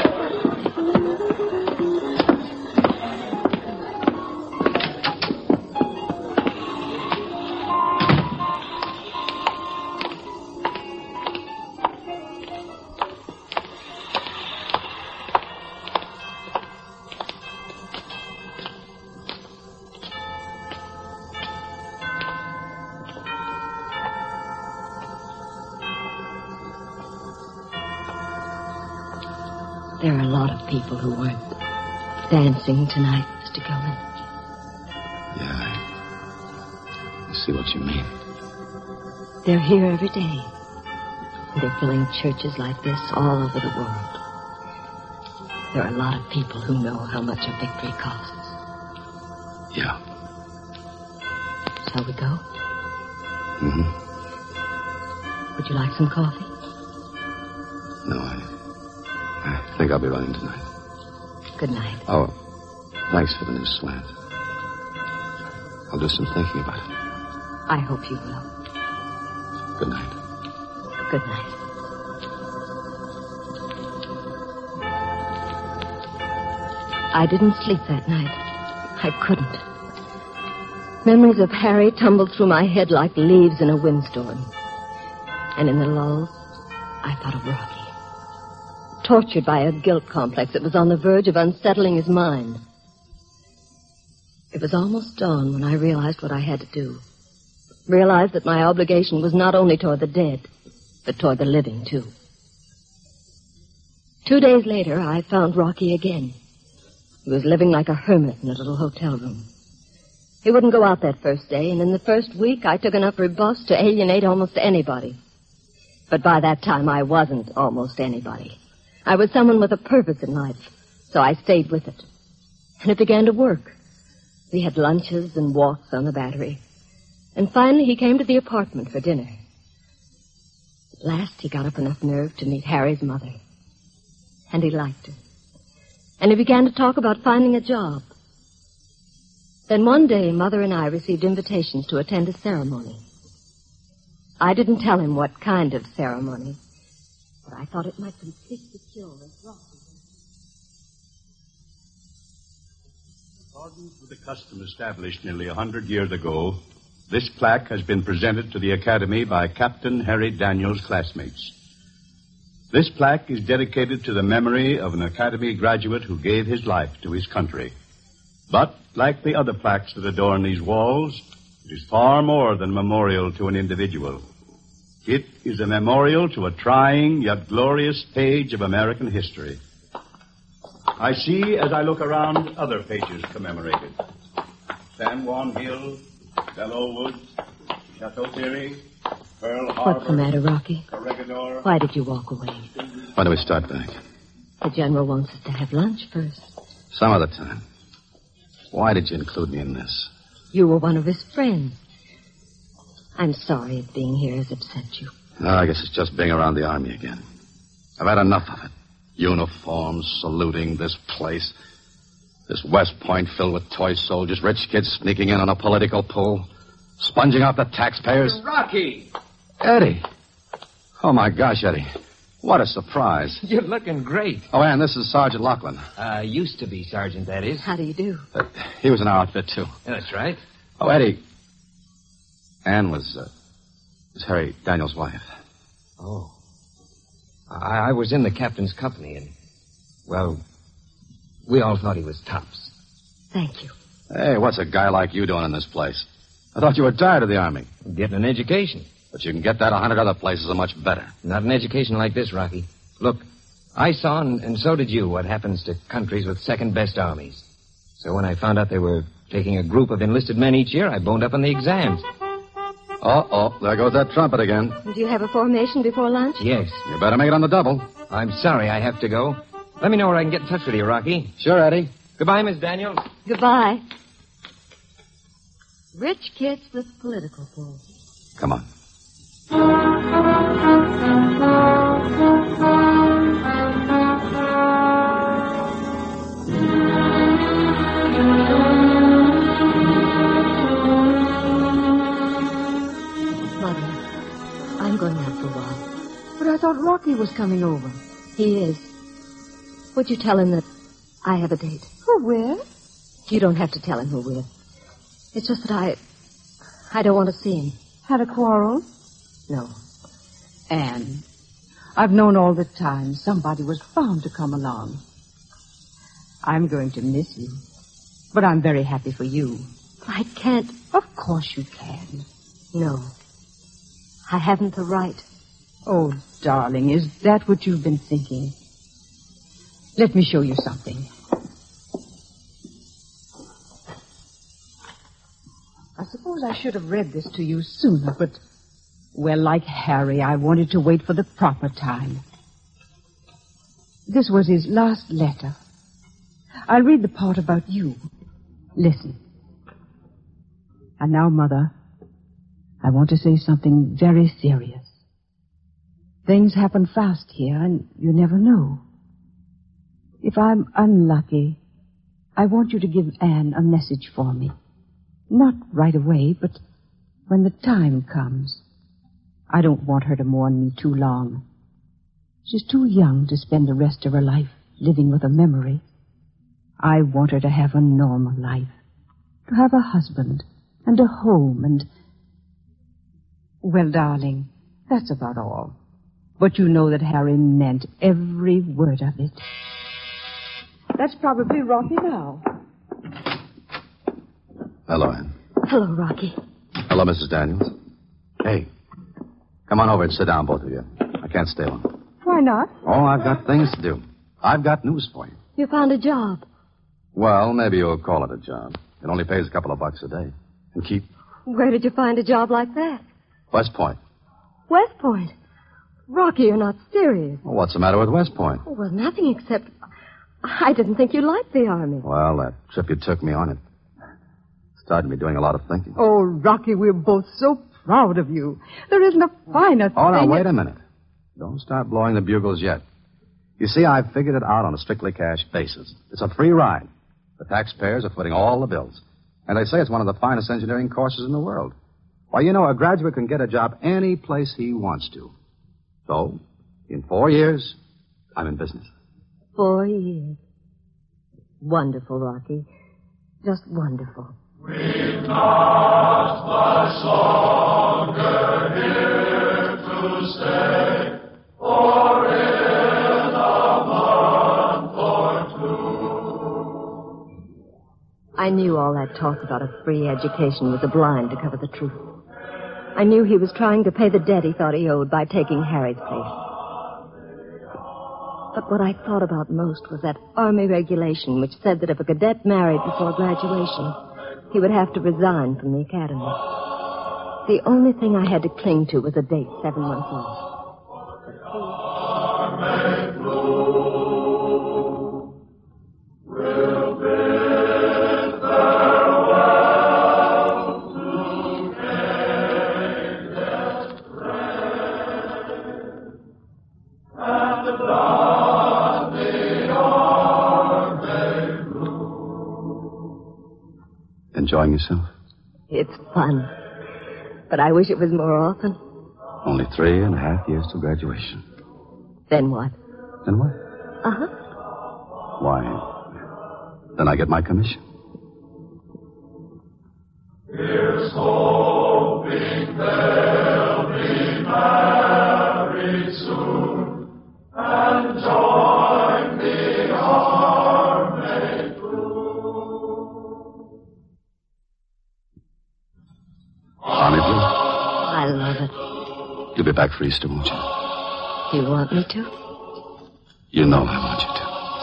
There are a lot of people who weren't dancing tonight, Mister Gilman. Yeah, I, I see what you mean. They're here every day. And they're filling churches like this all over the world. There are a lot of people who know how much a victory costs. Yeah. Shall we go? Mm-hmm. Would you like some coffee? No, I... I think I'll be running tonight. Good night. Oh, thanks for the new slant. I'll do some thinking about it. I hope you will. Good night. Good night. I didn't sleep that night. I couldn't. Memories of Harry tumbled through my head like leaves in a windstorm. And in the lulls, I thought of Rocky. Tortured by a guilt complex that was on the verge of unsettling his mind. It was almost dawn when I realized what I had to do. Realized that my obligation was not only toward the dead, but toward the living, too. Two days later, I found Rocky again. He was living like a hermit in a little hotel room. He wouldn't go out that first day, and in the first week, I took enough rebuffs to alienate almost anybody. But by that time, I wasn't almost anybody. I was someone with a purpose in life, so I stayed with it. And it began to work. We had lunches and walks on the Battery. And finally, he came to the apartment for dinner. At last, he got up enough nerve to meet Harry's mother. And he liked her. And he began to talk about finding a job. Then one day, Mother and I received invitations to attend a ceremony. I didn't tell him what kind of ceremony, but I thought it might complete the cure of Rocky. In accordance with the custom established nearly a hundred years ago, this plaque has been presented to the Academy by Captain Harry Daniels' classmates. This plaque is dedicated to the memory of an Academy graduate who gave his life to his country. But, like the other plaques that adorn these walls, it is far more than a memorial to an individual. It is a memorial to a trying yet glorious page of American history. I see, as I look around, other pages commemorated. San Juan Hill, Belleau Woods, Chateau Thierry, Pearl Harbor. What's the matter, Rocky? Corregidor. Why did you walk away? When do we start back? The General wants us to have lunch first. Some other time. Why did you include me in this? You were one of his friends. I'm sorry if being here has upset you. No, I guess it's just being around the Army again. I've had enough of it. Uniforms, saluting, this place. This West Point filled with toy soldiers, rich kids sneaking in on a political pull, sponging out the taxpayers. Rocky! Eddie! Oh, my gosh, Eddie. What a surprise. You're looking great. Oh, and this is Sergeant Lachlan. Uh, used to be Sergeant, that is. How do you do? Uh, he was in our outfit, too. That's right. Oh, Eddie. Anne was, uh, was Harry Daniels' wife. Oh. I, I was in the captain's company, and, well, we all thought he was tops. Thank you. Hey, what's a guy like you doing in this place? I thought you were tired of the Army. Getting an education. But you can get that a hundred other places are much better. Not an education like this, Rocky. Look, I saw, and, and so did you, what happens to countries with second-best armies. So when I found out they were taking a group of enlisted men each year, I boned up on the exams. Uh-oh, there goes that trumpet again. Do you have a formation before lunch? Yes. You better make it on the double. I'm sorry I have to go. Let me know where I can get in touch with you, Rocky. Sure, Eddie. Goodbye, Miss Daniels. Goodbye. Rich kids with political pull. Come on. Mother, I'm going out for a while. But I thought Rocky was coming over. He is. Would you tell him that I have a date? Who with? You don't have to tell him who with. It's just that I... I don't want to see him. Had a quarrel? No. Anne, I've known all the time somebody was bound to come along. I'm going to miss you. But I'm very happy for you. I can't. Of course you can. No. I haven't the right. Oh, darling, is that what you've been thinking? Let me show you something. I suppose I should have read this to you sooner, but, well, like Harry, I wanted to wait for the proper time. This was his last letter. I'll read the part about you. Listen. And now, Mother, I want to say something very serious. Things happen fast here, and you never know. If I'm unlucky, I want you to give Anne a message for me. Not right away, but when the time comes. I don't want her to mourn me too long. She's too young to spend the rest of her life living with a memory. I want her to have a normal life. To have a husband and a home and... Well, darling, that's about all. But you know that Harry meant every word of it. That's probably Rocky now. Hello, Anne. Hello, Rocky. Hello, Missus Daniels. Hey, come on over and sit down, both of you. I can't stay long. Why not? Oh, I've got things to do. I've got news for you. You found a job. Well, maybe you'll call it a job. It only pays a couple of bucks a day. And keep... Where did you find a job like that? West Point. West Point? Rocky, you're not serious. Well, what's the matter with West Point? Oh, well, nothing except... I didn't think you liked the Army. Well, that trip you took me on, it started me doing a lot of thinking. Oh, Rocky, we're both so proud of you. There isn't a finer Oh, now, thing... wait a minute. Don't start blowing the bugles yet. You see, I've figured it out on a strictly cash basis. It's a free ride. The taxpayers are footing all the bills. And they say it's one of the finest engineering courses in the world. Why, you know, a graduate can get a job any place he wants to. So, in four years, I'm in business. Four years. Wonderful, Rocky. Just wonderful. We've not much longer here to stay, or in a month or two. I knew all that talk about a free education was a blind to cover the truth. I knew he was trying to pay the debt he thought he owed by taking Harry's place. But what I thought about most was that Army regulation which said that if a cadet married before graduation, he would have to resign from the academy. The only thing I had to cling to was a date seven months off. Enjoying yourself? It's fun. But I wish it was more often. Only three and a half years to graduation. Then what? Then what? Uh-huh. Why, then I get my commission. Here's hoping they'll be married soon and join the army crew. Army Blue? I love it. You'll be back for Easter, won't you? You want me to? You know I want you to.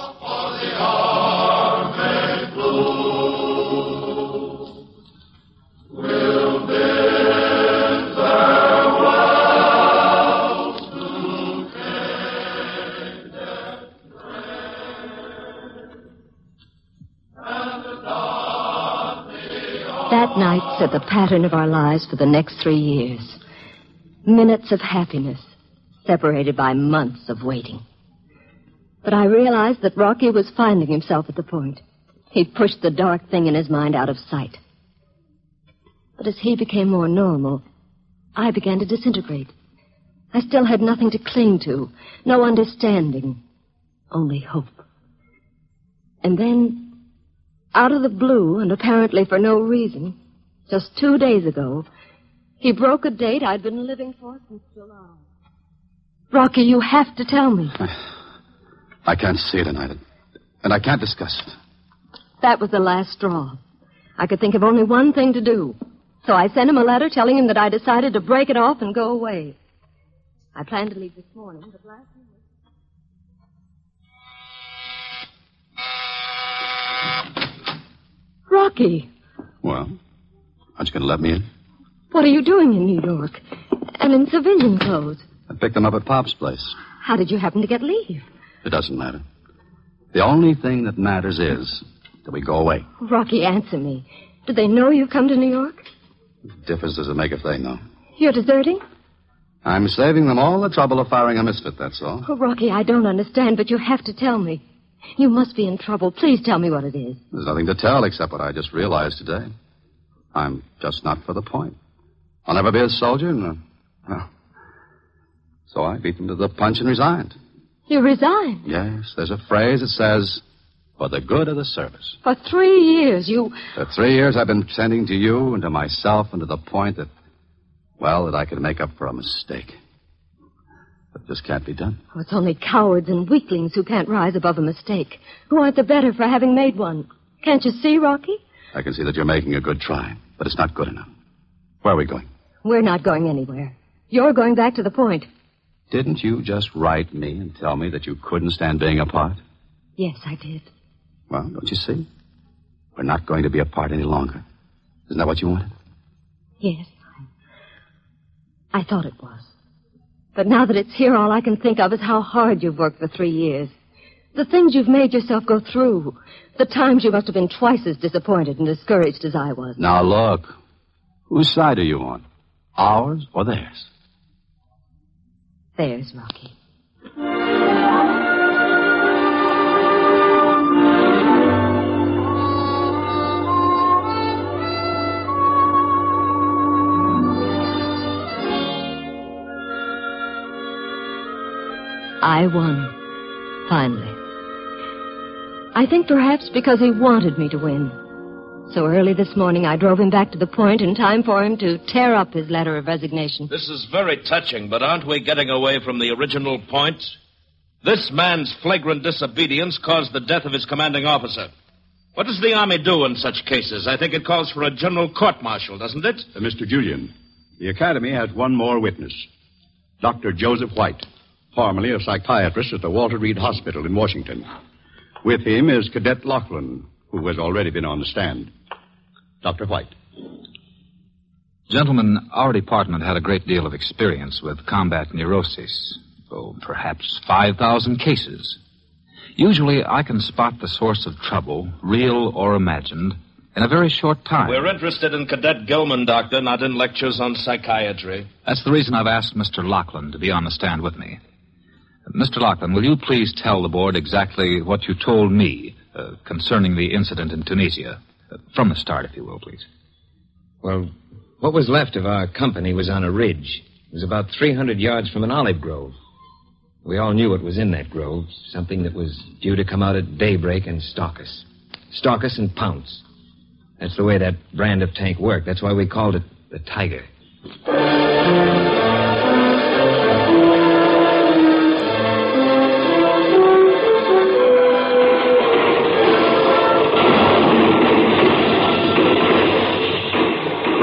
That night set the pattern of our lives for the next three years. Minutes of happiness, separated by months of waiting. But I realized that Rocky was finding himself at the point. He'd pushed the dark thing in his mind out of sight. But as he became more normal, I began to disintegrate. I still had nothing to cling to, no understanding, only hope. And then, out of the blue, and apparently for no reason, just two days ago, he broke a date I'd been living for since July. Rocky, you have to tell me. I, I can't see it tonight, and I can't discuss it. That was the last straw. I could think of only one thing to do. So I sent him a letter telling him that I decided to break it off and go away. I planned to leave this morning, but last night... Rocky! Well, aren't you going to let me in? What are you doing in New York? And in civilian clothes? I picked them up at Pop's place. How did you happen to get leave? It doesn't matter. The only thing that matters is that we go away. Rocky, answer me. Do they know you've come to New York? What difference does it make if they know? You're deserting? I'm saving them all the trouble of firing a misfit, that's all. Oh, Rocky, I don't understand, but you have to tell me. You must be in trouble. Please tell me what it is. There's nothing to tell except what I just realized today. I'm just not for the point. I'll never be a soldier, and, uh, well, so I beat them to the punch and resigned. You resigned? Yes, there's a phrase that says, for the good of the service. For three years, you... For three years, I've been tending to you and to myself and to the point that, well, that I could make up for a mistake. But this can't be done. Oh, it's only cowards and weaklings who can't rise above a mistake, who aren't the better for having made one. Can't you see, Rocky? I can see that you're making a good try, but it's not good enough. Where are we going? We're not going anywhere. You're going back to the point. Didn't you just write me and tell me that you couldn't stand being apart? Yes, I did. Well, don't you see? We're not going to be apart any longer. Isn't that what you wanted? Yes. I, I thought it was. But now that it's here, all I can think of is how hard you've worked for three years. The things you've made yourself go through. The times you must have been twice as disappointed and discouraged as I was. Now, look. Whose side are you on? Ours or theirs? Theirs, Rocky. I won. Finally. I think perhaps because he wanted me to win. So early this morning, I drove him back to the point in time for him to tear up his letter of resignation. This is very touching, but aren't we getting away from the original point? This man's flagrant disobedience caused the death of his commanding officer. What does the Army do in such cases? I think it calls for a general court-martial, doesn't it? Uh, Mister Julian, the Academy has one more witness. Doctor Joseph White, formerly a psychiatrist at the Walter Reed Hospital in Washington. With him is Cadet Laughlin, who has already been on the stand. Doctor White. Gentlemen, our department had a great deal of experience with combat neuroses. Oh, perhaps five thousand cases. Usually I can spot the source of trouble, real or imagined, in a very short time. We're interested in Cadet Gilman, Doctor, not in lectures on psychiatry. That's the reason I've asked Mister Laughlin to be on the stand with me. Mister Laughlin, will you please tell the board exactly what you told me uh, concerning the incident in Tunisia? Uh, from the start, if you will, please. Well, what was left of our company was on a ridge. It was about three hundred yards from an olive grove. We all knew what was in that grove, something that was due to come out at daybreak and stalk us. Stalk us and pounce. That's the way that brand of tank worked. That's why we called it the Tiger.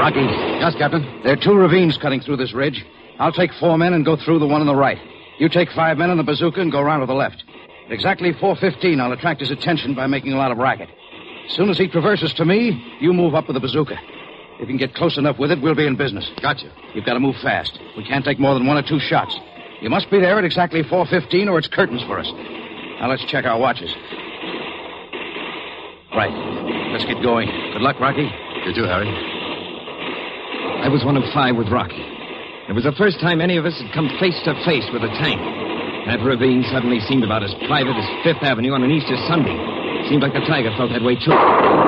Rocky. Yes, Captain. There are two ravines cutting through this ridge. I'll take four men and go through the one on the right. You take five men on the bazooka and go around to the left. At exactly four fifteen, I'll attract his attention by making a lot of racket. As soon as he traverses to me, you move up with the bazooka. If you can get close enough with it, we'll be in business. Gotcha. You've got to move fast. We can't take more than one or two shots. You must be there at exactly four fifteen or it's curtains for us. Now let's check our watches. Right. Let's get going. Good luck, Rocky. You too, Harry. I was one of five with Rocky. It was the first time any of us had come face to face with a tank. That ravine suddenly seemed about as private as Fifth Avenue on an Easter Sunday. Seemed like the tiger felt that way, too.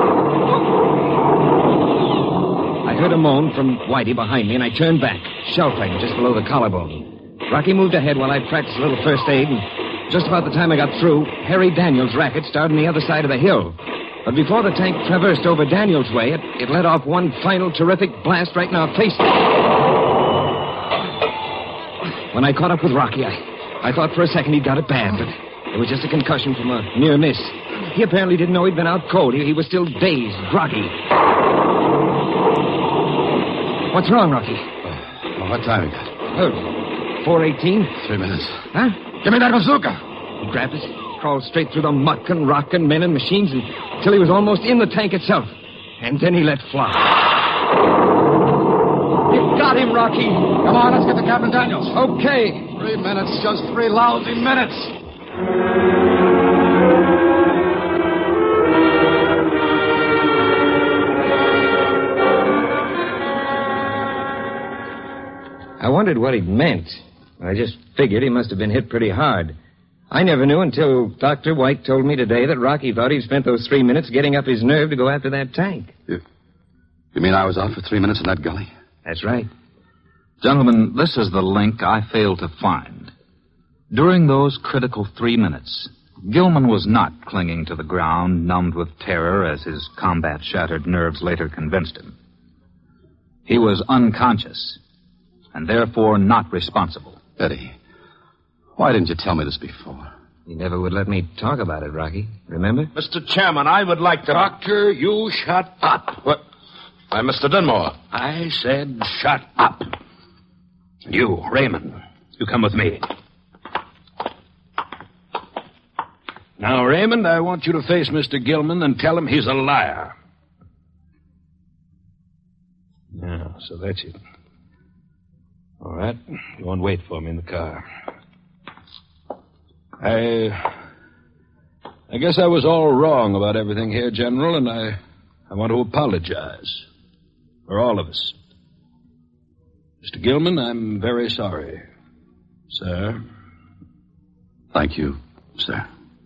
I heard a moan from Whitey behind me, and I turned back, shell fighting just below the collarbone. Rocky moved ahead while I practiced a little first aid, and just about the time I got through, Harry Daniels' racket started on the other side of the hill. But before the tank traversed over Daniels' way, it, it let off one final terrific blast right in our faces. When I caught up with Rocky, I, I thought for a second he'd got it bad, but it was just a concussion from a near miss. He apparently didn't know he'd been out cold. He, he was still dazed, groggy. What's wrong, Rocky? Well, what time we got? Oh, four eighteen. Three minutes. Huh? Give me that bazooka. He grabbed it, crawled straight through the muck and rock and men and machines until he was almost in the tank itself. And then he let fly. You got him, Rocky. Come on, let's get to Captain Daniels. Okay. Three minutes, just three lousy minutes. I wondered what he'd meant. I just figured he must have been hit pretty hard. I never knew until Doctor White told me today that Rocky thought he'd spent those three minutes getting up his nerve to go after that tank. You, you mean I was out for three minutes in that gully? That's right. Gentlemen, this is the link I failed to find. During those critical three minutes, Gilman was not clinging to the ground, numbed with terror, as his combat-shattered nerves later convinced him. He was unconscious, and therefore not responsible. Eddie, why didn't you tell me this before? You never would let me talk about it, Rocky. Remember? Mister Chairman, I would like to... Doctor, you shut up. What? I'm Mister Dunmore. I said shut up. You, Raymond, you come with me. Now, Raymond, I want you to face Mister Gilman and tell him he's a liar. Yeah, so that's it. All right. You won't wait for me in the car. I... I guess I was all wrong about everything here, General, and I... I want to apologize. For all of us. Mister Gilman, I'm very sorry. Sir. Thank you, sir.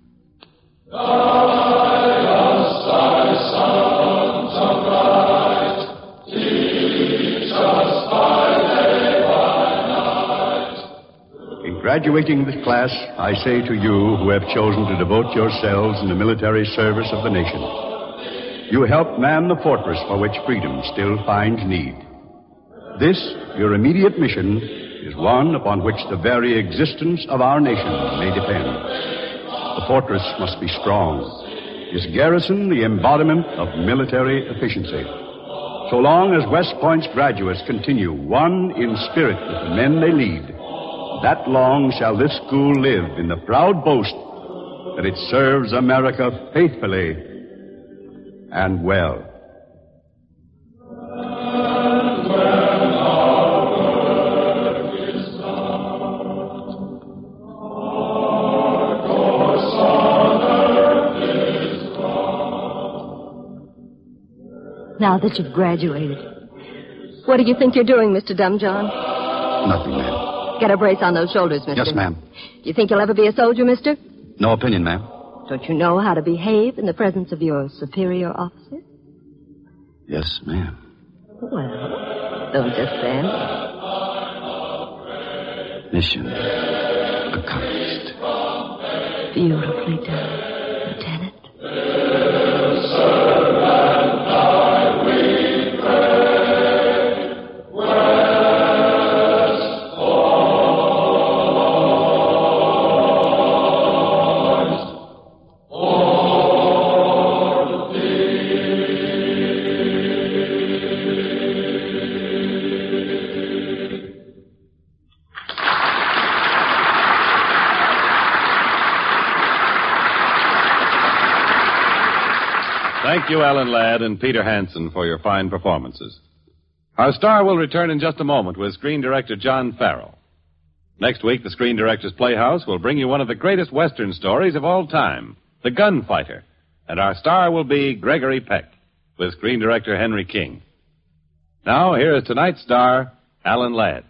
Guide us, thy sons of light. Teach us by day, by night. In graduating this class, I say to you who have chosen to devote yourselves in the military service of the nation, you help man the fortress for which freedom still finds need. This, your immediate mission, is one upon which the very existence of our nation may depend. The fortress must be strong. Its garrison the embodiment of military efficiency. So long as West Point's graduates continue one in spirit with the men they lead, that long shall this school live in the proud boast that it serves America faithfully and well. Now that you've graduated, what do you think you're doing, Mister Dumbjohn? Nothing, ma'am. Get a brace on those shoulders, mister. Yes, ma'am. Do you think you'll ever be a soldier, mister? No opinion, ma'am. Don't you know how to behave in the presence of your superior officer? Yes, ma'am. Well, don't just stand there. Mission accomplished. Beautifully done, Lieutenant. Thank you, Alan Ladd and Peter Hansen, for your fine performances. Our star will return in just a moment with screen director John Farrell. Next week, the Screen Directors Playhouse will bring you one of the greatest Western stories of all time, The Gunfighter. And our star will be Gregory Peck, with screen director Henry King. Now, here is tonight's star, Alan Ladd.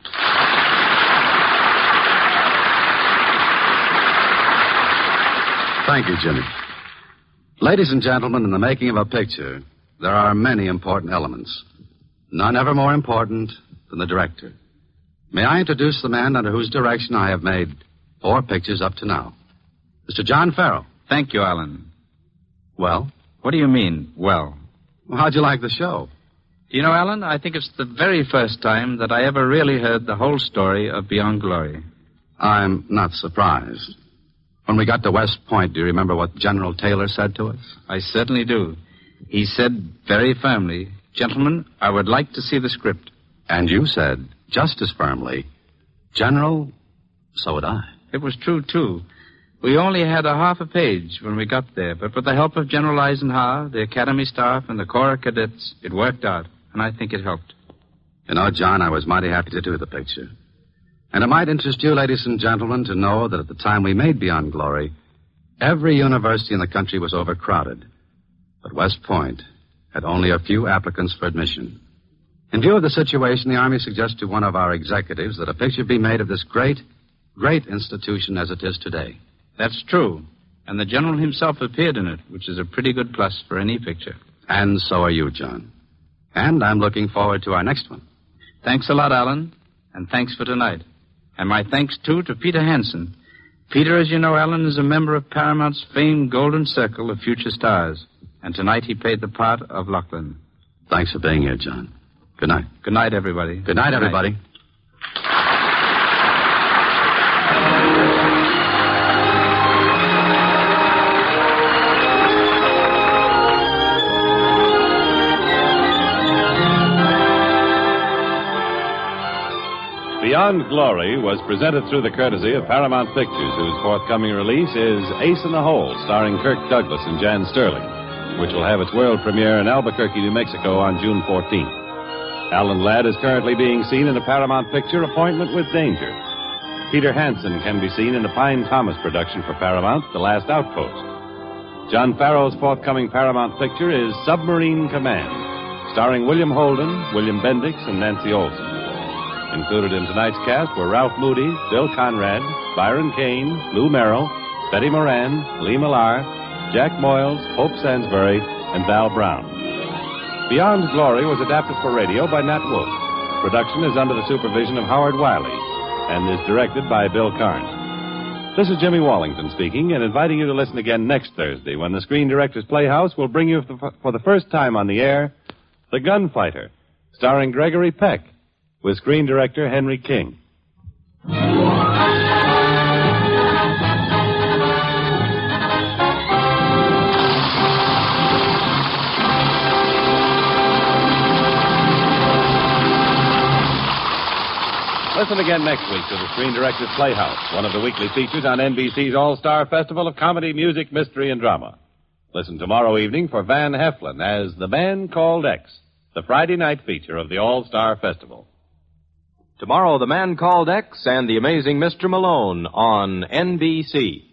Thank you, Jimmy. Ladies and gentlemen, in the making of a picture, there are many important elements. None ever more important than the director. May I introduce the man under whose direction I have made four pictures up to now? Mister John Farrell. Thank you, Alan. Well? What do you mean, well? Well, how'd you like the show? You know, Alan, I think it's the very first time that I ever really heard the whole story of Beyond Glory. I'm not surprised. When we got to West Point, do you remember what General Taylor said to us? I certainly do. He said very firmly, "Gentlemen, I would like to see the script." And you said, just as firmly, "General, so would I." It was true, too. We only had a half a page when we got there, but with the help of General Eisenhower, the Academy staff, and the Corps of Cadets, it worked out, and I think it helped. You know, John, I was mighty happy to do the picture. And it might interest you, ladies and gentlemen, to know that at the time we made Beyond Glory, every university in the country was overcrowded. But West Point had only a few applicants for admission. In view of the situation, the Army suggested to one of our executives that a picture be made of this great, great institution as it is today. That's true. And the General himself appeared in it, which is a pretty good plus for any picture. And so are you, John. And I'm looking forward to our next one. Thanks a lot, Alan. And thanks for tonight. And my thanks, too, to Peter Hansen. Peter, as you know, Alan, is a member of Paramount's famed Golden Circle of Future Stars. And tonight he played the part of Lachlan. Thanks for being here, John. Good night. Good night, everybody. Good night, everybody. Beyond Glory was presented through the courtesy of Paramount Pictures, whose forthcoming release is Ace in the Hole, starring Kirk Douglas and Jan Sterling, which will have its world premiere in Albuquerque, New Mexico on June fourteenth. Alan Ladd is currently being seen in the Paramount picture Appointment with Danger. Peter Hansen can be seen in the Pine Thomas production for Paramount, The Last Outpost. John Farrell's forthcoming Paramount picture is Submarine Command, starring William Holden, William Bendix, and Nancy Olson. Included in tonight's cast were Ralph Moody, Bill Conrad, Byron Kane, Lou Merrill, Betty Moran, Lee Millar, Jack Moyles, Hope Sansbury, and Val Brown. Beyond Glory was adapted for radio by Nat Wolf. Production is under the supervision of Howard Wiley and is directed by Bill Carnes. This is Jimmy Wallington speaking and inviting you to listen again next Thursday when the Screen Directors Playhouse will bring you for the first time on the air The Gunfighter, starring Gregory Peck, with screen director Henry King. Listen again next week to the Screen Directors Playhouse, one of the weekly features on N B C's All-Star Festival of Comedy, Music, Mystery, and Drama. Listen tomorrow evening for Van Heflin as The Man Called X, the Friday night feature of the All-Star Festival. Tomorrow, The Man Called X and The Amazing Mister Malone on N B C.